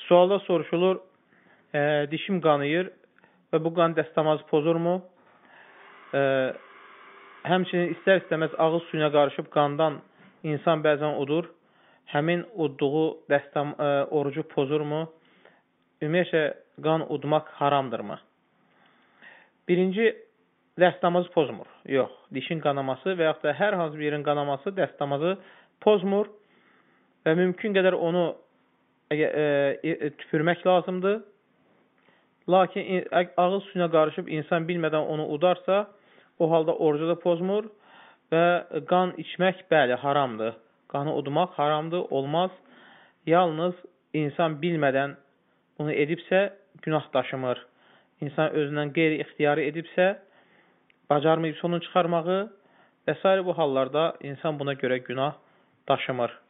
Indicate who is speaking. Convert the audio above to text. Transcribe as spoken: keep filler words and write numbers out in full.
Speaker 1: Sualda soruşulur, e, dişim qanıyır və bu qan dəstəmazı pozurmu? E, həmçinin istər-istəməz ağız suyuna qarışıb qandan insan bəzən udur. Həmin udduğu dəstəm, e, orucu pozurmu? Ümumiyyətlə, qan udmaq haramdırmı? Birinci, dəstəmazı pozmur. Yox, dişin qanaması və yaxud da hər hansı bir yerin qanaması dəstəmazı pozmur və mümkün qədər onu e, e, tüpürmək lazımdır. Lakin ağız suyuna qarışıb insan bilmədən onu udarsa, o halda orucu da pozmur və qan içmək, bəli, haramdır. Qanı udmaq haramdır, olmaz. Yalnız insan bilmədən bunu edibsə, günah daşımır. İnsan özündən qeyri-ixtiyari edibsə, bacarmayıb onu çıxarmağı və s. bu hallarda insan buna görə günah daşımır.